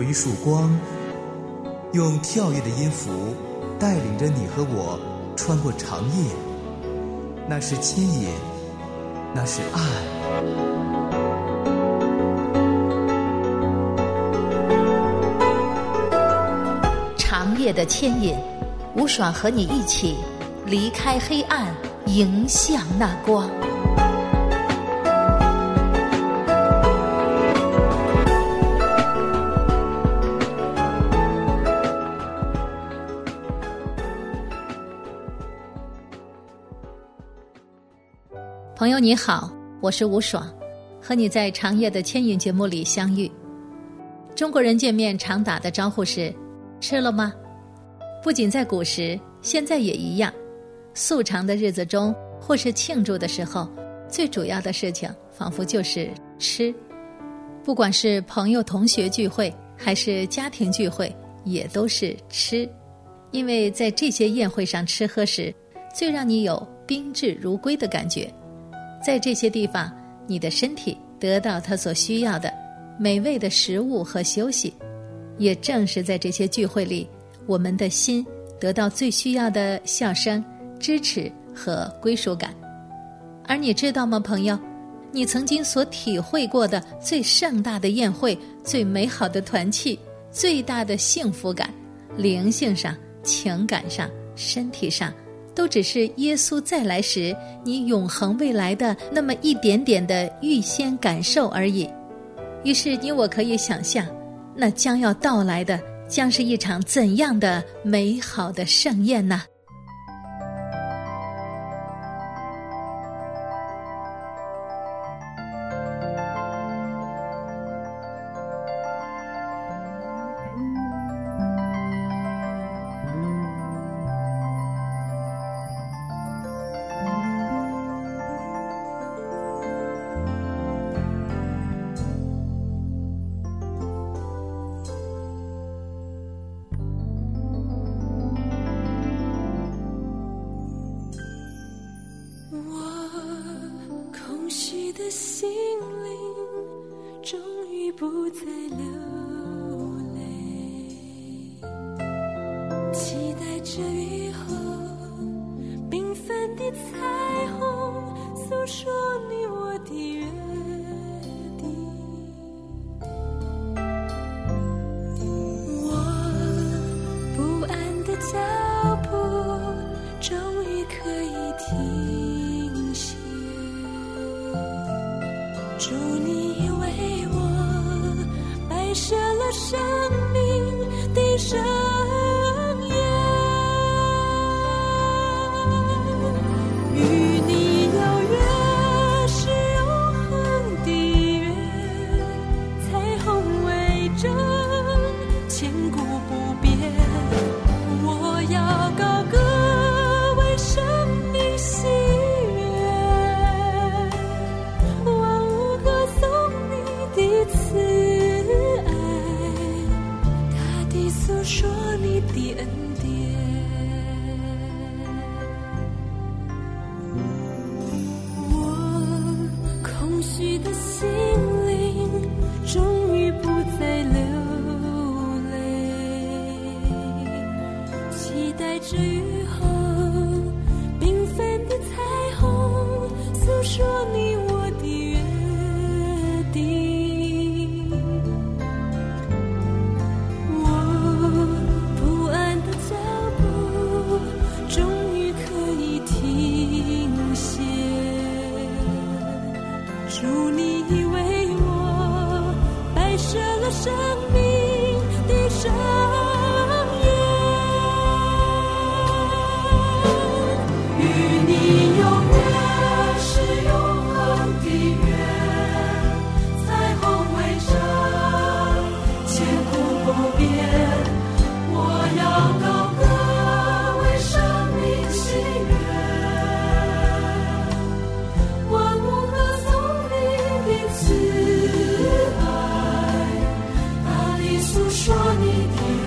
一束光，用跳跃的音符带领着你和我穿过长夜。那是牵引，那是爱。 长夜的牵引，吴爽和你一起离开黑暗，迎向那光。朋友你好，我是吴爽，和你在长夜的牵引节目里相遇。中国人见面常打的招呼是吃了吗？不仅在古时，现在也一样。素常的日子中，或是庆祝的时候，最主要的事情仿佛就是吃。不管是朋友同学聚会，还是家庭聚会，也都是吃。因为在这些宴会上吃喝时，最让你有宾至如归的感觉。在这些地方，你的身体得到它所需要的美味的食物和休息。也正是在这些聚会里，我们的心得到最需要的笑声、支持和归属感。而你知道吗，朋友，你曾经所体会过的最盛大的宴会、最美好的团契、最大的幸福感，灵性上、情感上、身体上，都只是耶稣再来时你永恒未来的那么一点点的预先感受而已。于是你我可以想象，那将要到来的将是一场怎样的美好的盛宴呢？ 心灵终于不再流泪，期待着雨后缤纷的彩虹，诉说你我的约定。我不安的脚步终于可以停歇，主你为我摆设了生命的盛宴，与你有约是永恒的约，彩虹为证，千古不变。我要高歌为生命喜悦，说你的恩典，我空虚的心灵终于不再流泪，期待着雨后缤纷的彩虹，诉说你我的约定。生命的盛宴，与你有约是永恒的约，彩虹为证，千古不变。我要高歌为生命喜悦，万物歌颂你的慈爱，说你的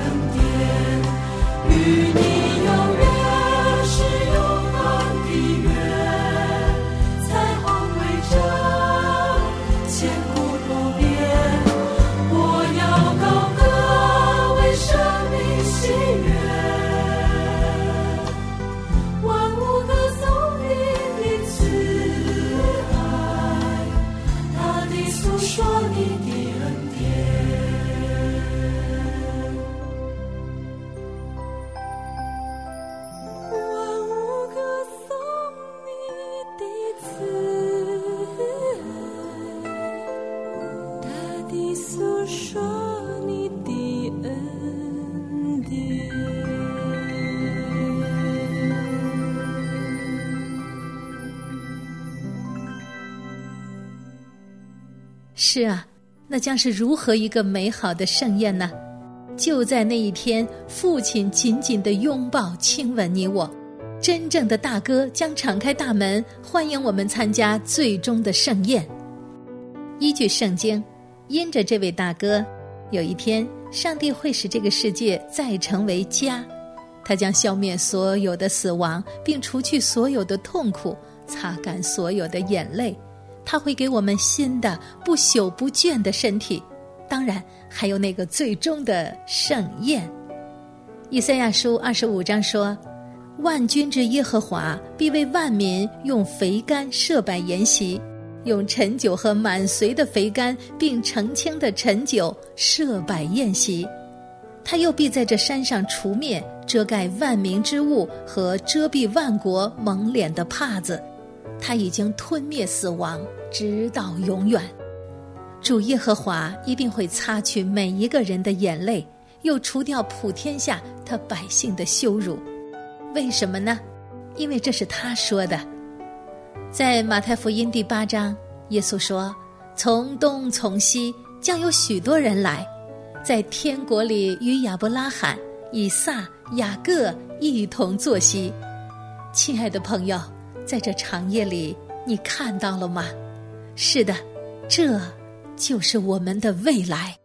是啊，那将是如何一个美好的盛宴呢？就在那一天，父亲紧紧地拥抱亲吻你我，真正的大哥将敞开大门，欢迎我们参加最终的盛宴。依据圣经，因着这位大哥，有一天上帝会使这个世界再成为家，他将消灭所有的死亡，并除去所有的痛苦，擦干所有的眼泪。他会给我们新的不朽不倦的身体，当然还有那个最终的盛宴。以赛亚书25章说，万军之耶和华必为万民用肥甘设摆筵席，用陈酒和满髓的肥甘并澄清的陈酒设摆宴席。他又必在这山上除灭遮盖万民之物和遮蔽万国蒙脸的帕子，他已经吞灭死亡，直到永远。主耶和华一定会擦去每一个人的眼泪，又除掉普天下他百姓的羞辱。为什么呢？因为这是他说的。在马太福音第8章，耶稣说，从东从西将有许多人来，在天国里与亚伯拉罕、以撒、雅各一同坐席。亲爱的朋友，在这长夜里，你看到了吗？是的，这就是我们的未来。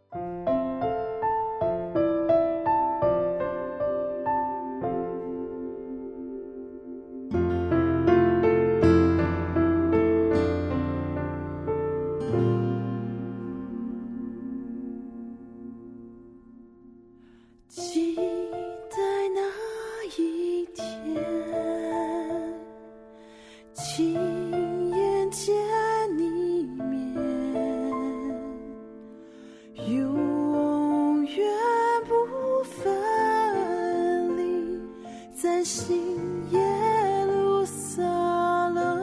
期待那一天，亲眼见你面，永远不分离，在新耶路撒冷。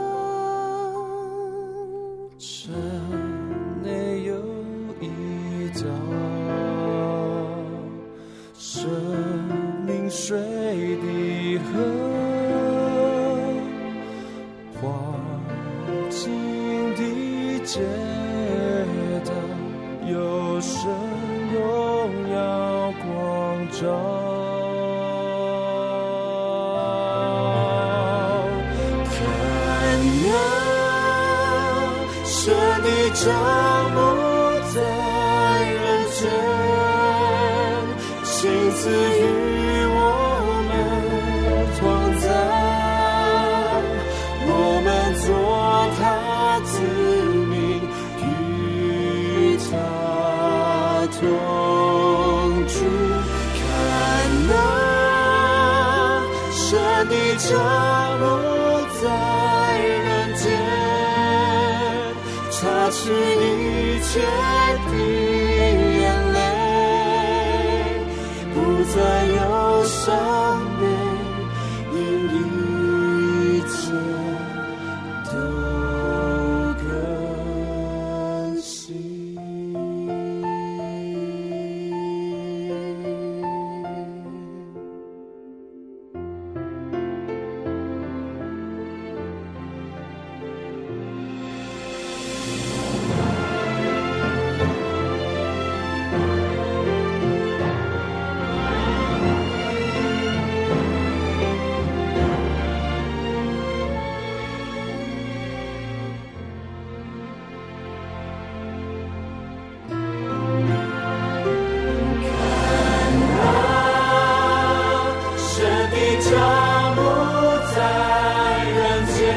城内有一道生命水的河，环境的街道，有神荣耀光照。看那神的帐幕在人间，亲自与我们同在，我们做他子民，与他同住。看那神的帐幕在人间，擦去一切的眼泪，不再有伤悲，因一切都更新。帐幕在人间，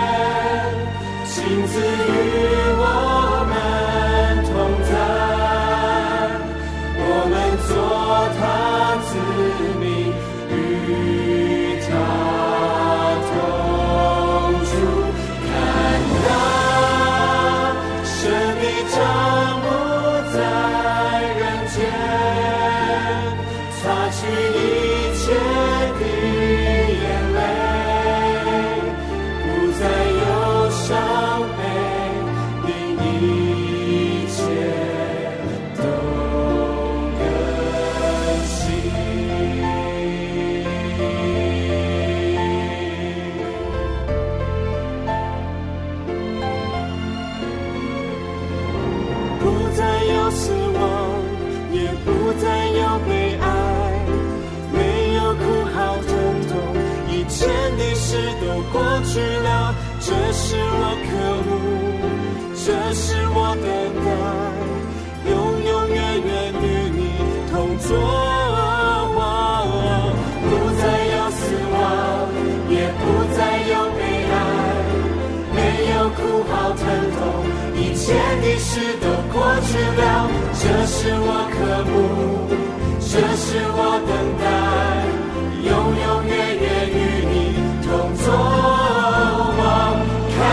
亲自与我们同在，我们做他子民，与他同住。看那神的帐幕在人间，擦去一切的眼泪，不再有伤悲， 过去了，这是我渴慕，这是我等待，永永远远与你同坐。不再有死亡，也不再有悲哀，没有哭嚎疼痛，以前的事都过去了，这是我渴慕，这是我等待，永永远远与你同坐。看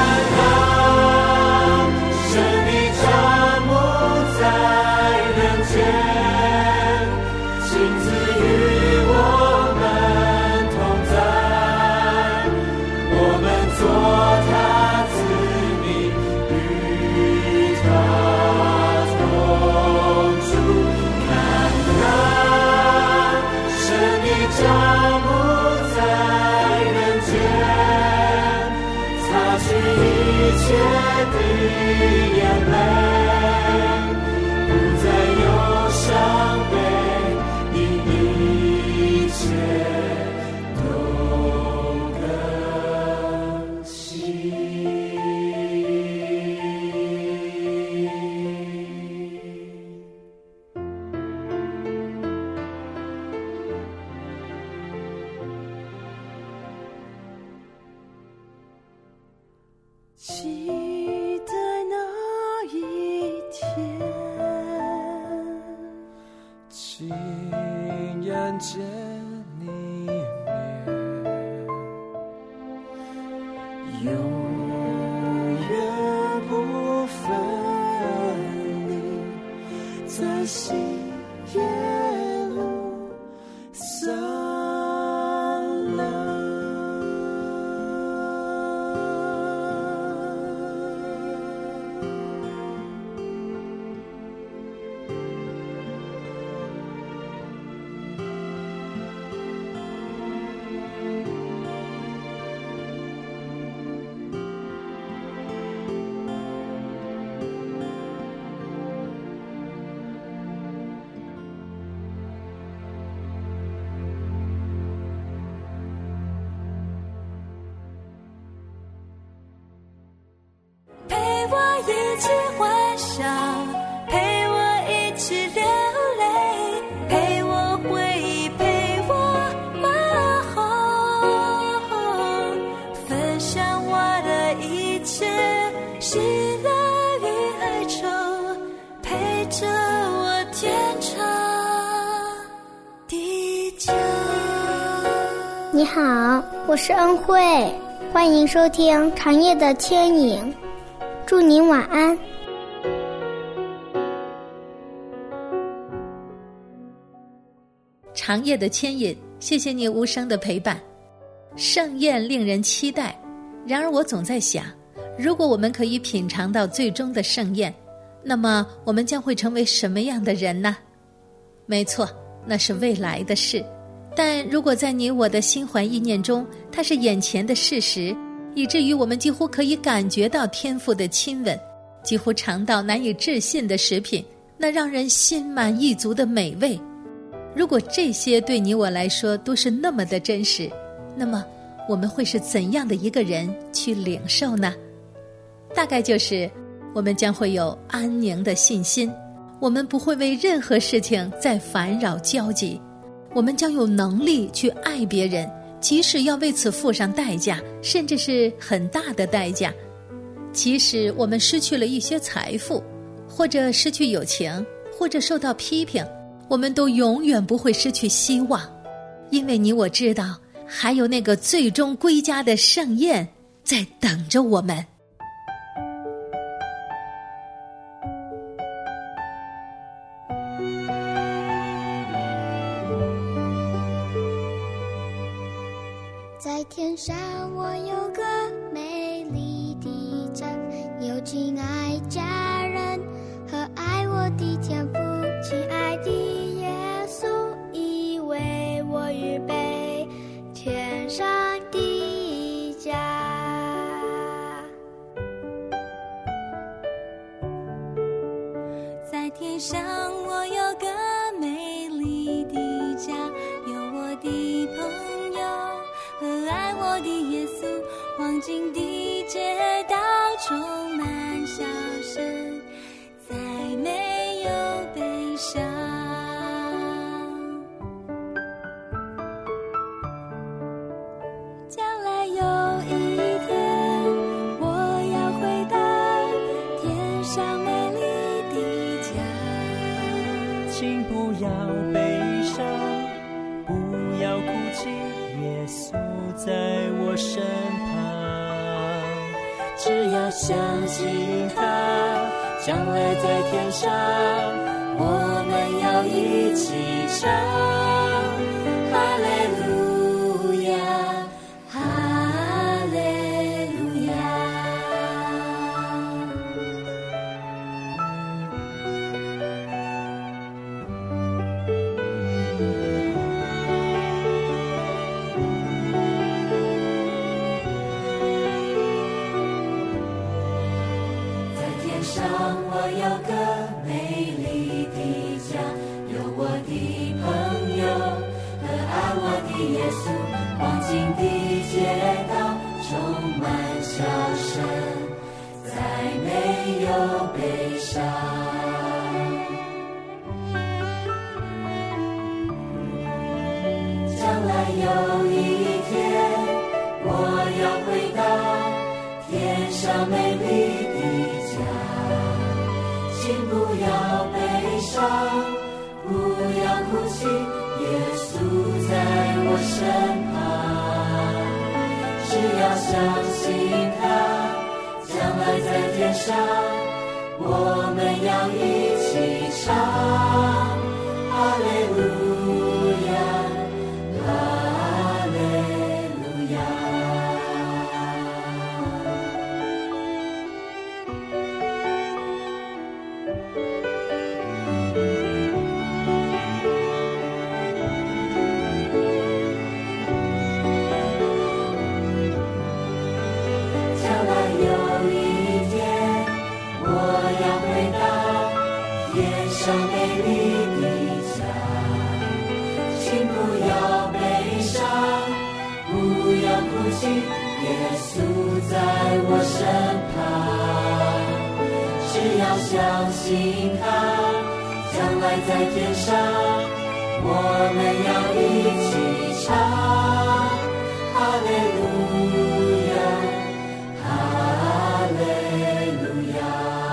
啊，神的帐幕在人间，亲自与我们同在，我们做他子民，与他同住。看啊，神的帐幕在人间，擦去一切的眼泪，不再有伤悲，因一切都更新。 期待那一天， 亲眼见你面，永远不分离，在新耶路撒冷。 陪我一起欢笑，陪我一起流泪，陪我回忆，陪我问候，分享我的一切喜乐与哀愁，陪着我天长地久。 你好，我是恩惠，欢迎收听长夜的牵引，祝您晚安。 长夜的牵引，谢谢你无声的陪伴。盛宴令人期待，然而我总在想，如果我们可以品尝到最终的盛宴，那么我们将会成为什么样的人呢？没错，那是未来的事。但如果在你我的心怀意念中，它是眼前的事实，以至于我们几乎可以感觉到天父的亲吻，几乎尝到难以置信的食品，那让人心满意足的美味。如果这些对你我来说都是那么的真实，那么我们会是怎样的一个人去领受呢？大概就是我们将会有安宁的信心，我们不会为任何事情再烦扰焦急，我们将有能力去爱别人，即使要为此付上代价，甚至是很大的代价。即使我们失去了一些财富，或者失去友情，或者受到批评，我们都永远不会失去希望，因为你我知道，还有那个最终归家的盛宴在等着我们。 在天上我有个美丽的家，有亲爱家人和爱我的天父，亲爱的耶稣已为我预备天上的家。 在天上我有个美丽的家，有我的朋友和爱我的耶稣光景的街道充满笑声，再没有悲伤。将来有一天，我要回到天上美丽的家。 请不要悲伤，不要哭泣，耶稣在我身旁。 只要相信他，将来在天上，我们要一起唱哈利路亚，哈利路亚。在天上我有个美丽的家，有我的朋友和爱我的耶稣，光景的街道充满笑声，再没有悲伤。将来有一天，我要回到天上美丽的家。请不要悲伤，不要哭泣，耶稣在我身旁。只要相信他，将来在天上，我们要一起唱哈利路亚，哈利路亚。将来有一天，我要回到天上美丽的家。请不要悲伤，不要哭泣，耶稣在我身旁。只要相信他，将来在天上，我们要一起唱哈利路亚，哈利路亚。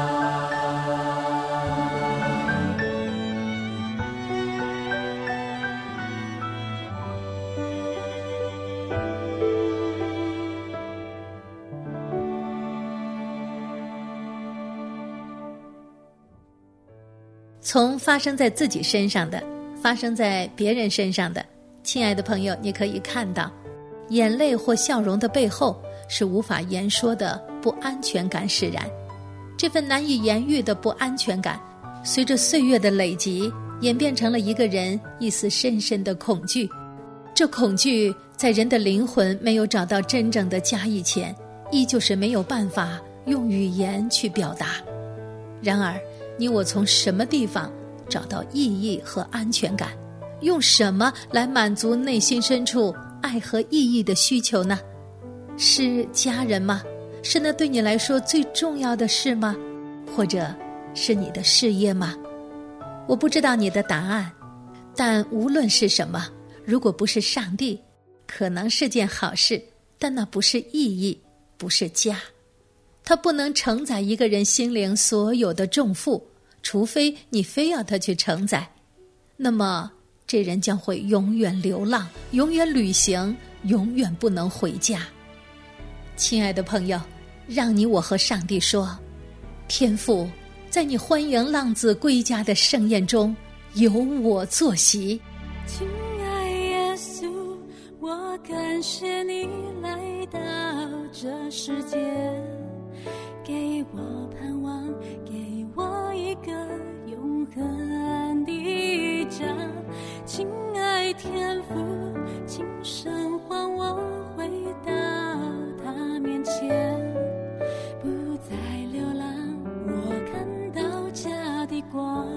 从发生在自己身上的，发生在别人身上的，亲爱的朋友，你可以看到，眼泪或笑容的背后是无法言说的不安全感使然。这份难以言喻的不安全感，随着岁月的累积，演变成了一个人一丝深深的恐惧。这恐惧在人的灵魂没有找到真正的家以前，依旧是没有办法用语言去表达。然而你我从什么地方找到意义和安全感？用什么来满足内心深处爱和意义的需求呢？是家人吗？是那对你来说最重要的事吗？或者是你的事业吗？我不知道你的答案，但无论是什么，如果不是上帝，可能是件好事，但那不是意义，不是家。它不能承载一个人心灵所有的重负，除非你非要他去承载，那么这人将会永远流浪，永远旅行，永远不能回家。亲爱的朋友，让你我和上帝说，天父，在你欢迎浪子归家的盛宴中，有我坐席。 亲爱耶稣，我感谢你来到这世界，给我盼望，给我一个永恒的家。亲爱天父，今生还我回到他面前，不再流浪，我看到家的光。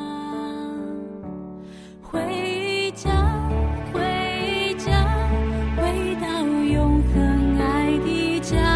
回家，回家，回到永恒爱的家。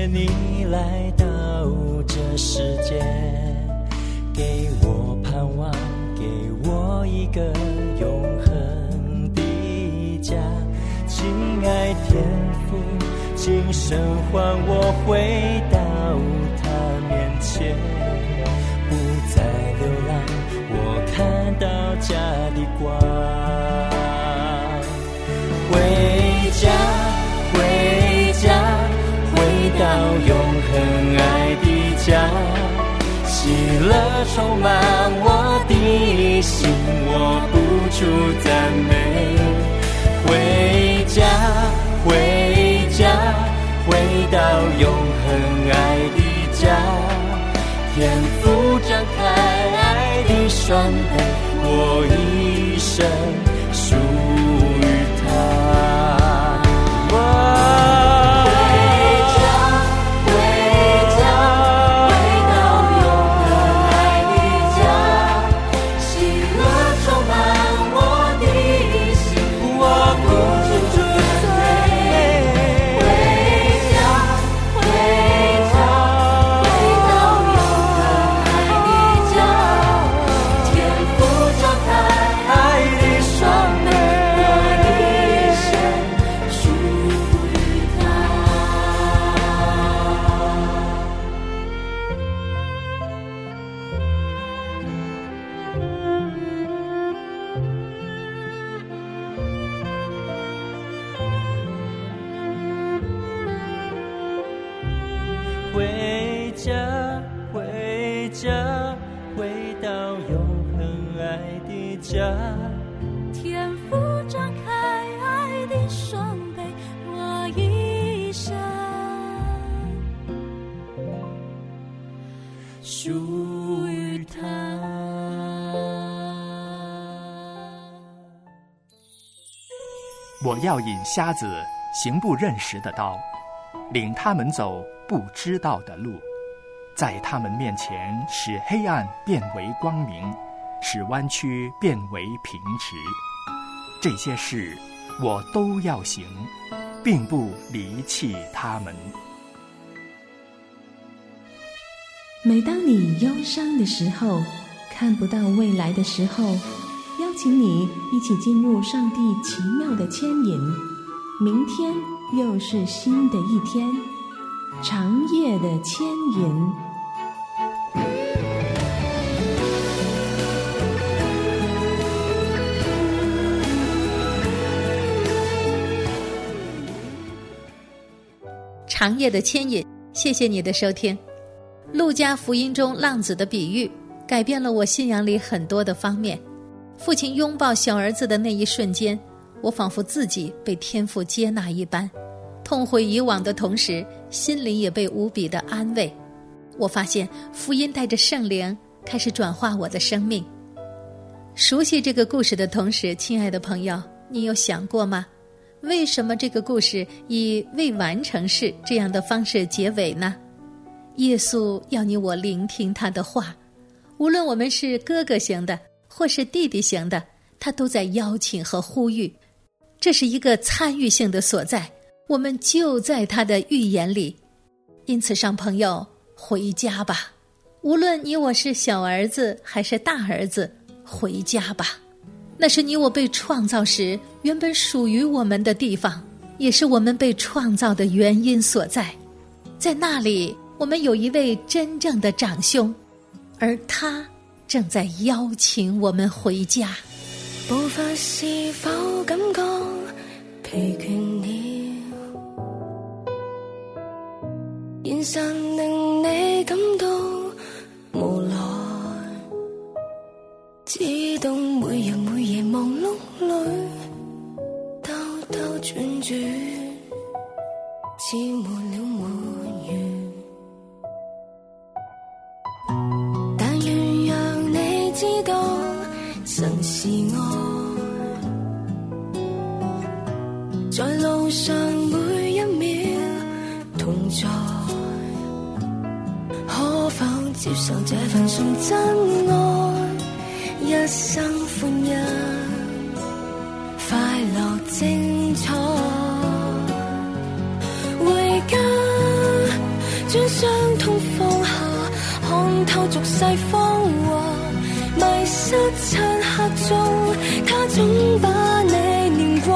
谢你来到这世界，给我盼望，给我一个永恒的家。亲爱天父，请神唤我回到他面前，不再流浪，我看到家的光。回家，回家，回到永恒爱的家，喜乐充满我的心，我不住赞美。回家，回家，回到永恒爱的家，天父张开爱的双臂，我一生属于他。回家，回家，回到永恒爱的家， 天父张开爱的双臂，我一生属于他。 我要引瞎子行不认识的道，领他们走不知道的路，在他们面前使黑暗变为光明，使弯曲变为平直。这些事我都要行，并不离弃他们。 每当你忧伤的时候，看不到未来的时候，邀请你一起进入上帝奇妙的牵引。明天又是新的一天，长夜的牵引。 长夜的牵引，谢谢你的收听。路加福音中浪子的比喻改变了我信仰里很多的方面。父亲拥抱小儿子的那一瞬间，我仿佛自己被天父接纳一般，痛悔以往的同时，心里也被无比的安慰。我发现福音带着圣灵开始转化我的生命。熟悉这个故事的同时，亲爱的朋友，你有想过吗？为什么这个故事以未完成式这样的方式结尾呢？耶稣要你我聆听他的话，无论我们是哥哥型的或是弟弟型的，他都在邀请和呼吁。这是一个参与性的所在，我们就在他的预言里。因此上朋友，回家吧，无论你我是小儿子还是大儿子，回家吧。那是你我被创造时原本属于我们的地方，也是我们被创造的原因所在。在那里，我们有一位真正的长兄，而他正在邀请我们回家。 步伐是否感覺疲倦了？現實令你感到無奈，知道每日每夜忙碌裏兜兜轉轉，似沒了沒完。但願讓你知道，神是愛，在路上每一秒同在。可否接受這份純真愛？一生歡欣，快樂精彩。回家， 透俗世芳華，迷失漆黑中，他總把你念過。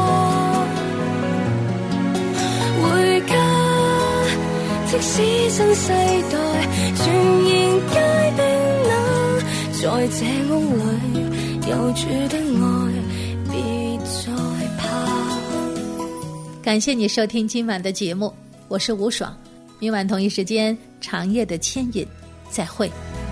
回家，即使新世代全然皆冰冷，在這屋裏有主的愛，別再怕。 感謝你收聽今晚的節目，我是吳爽。明晚同一時間，長夜的牽引，再會。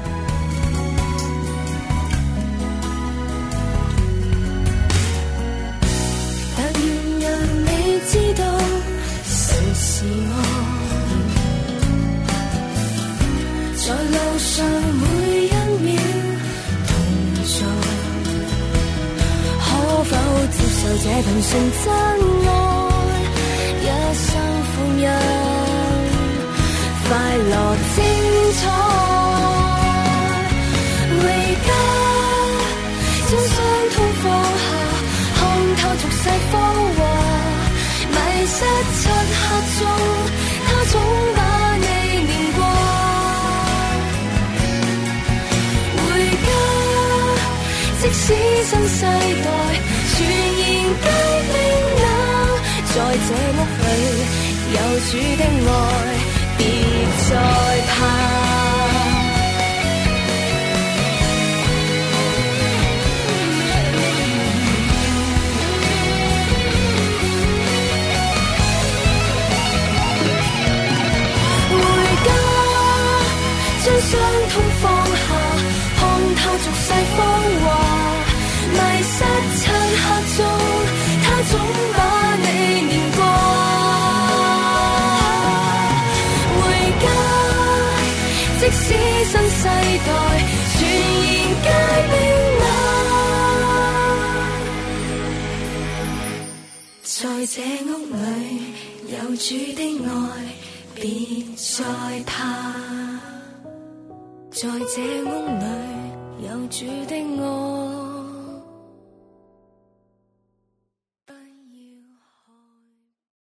但願讓你知道，神是愛，在路上每一秒同在。可否接受這份純真愛，一生歡欣，快樂精彩。回家，將傷痛放下，看透俗世芳華，迷失漆黑中，他總把你念過。回家，即使新世代全然皆冰冷，在這屋裏有主的愛，別再怕。將傷痛放下，看透俗世芳華，迷失漆黑中，他總把你念過。回家，即使新世代全然皆冰冷，在這屋裏有主的愛，別再怕。在這屋裏有主的愛。